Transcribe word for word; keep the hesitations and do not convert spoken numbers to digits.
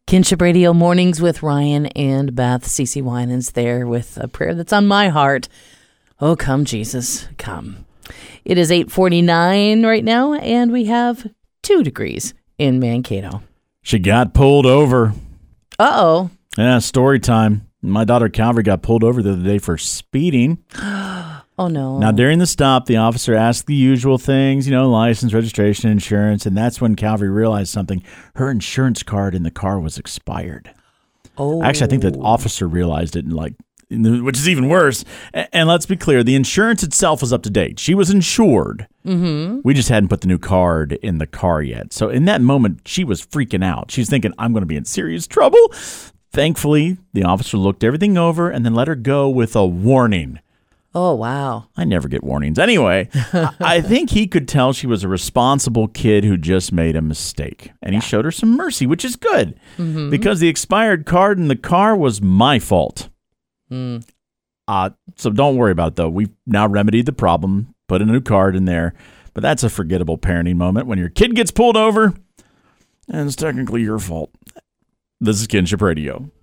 Kinship Radio Mornings with Ryan and Beth. Cece Winans there with a prayer that's on my heart. Oh, come, Jesus, come. It is eight forty-nine right now, and we have two degrees in Mankato. She got pulled over. Uh-oh. Yeah, story time. My daughter Calvary got pulled over the other day for speeding. Oh, no. Now, during the stop, the officer asked the usual things, you know, license, registration, insurance, and that's when Calvary realized something. Her insurance card in the car was expired. Oh. Actually, I think the officer realized it, and like, which is even worse. And let's be clear, the insurance itself was up to date. She was insured. Mm-hmm. We just hadn't put the new card in the car yet. So in that moment, she was freaking out. She's thinking, I'm going to be in serious trouble. Thankfully, the officer looked everything over and then let her go with a warning. Oh, wow. I never get warnings. Anyway, I think he could tell she was a responsible kid who just made a mistake. And he showed her some mercy, which is good. Mm-hmm. Because the expired card in the car was my fault. Mm. Uh, so don't worry about it, though. We've now remedied the problem, put a new card in there. But that's a forgettable parenting moment when your kid gets pulled over, and it's technically your fault. This is Kinship Radio.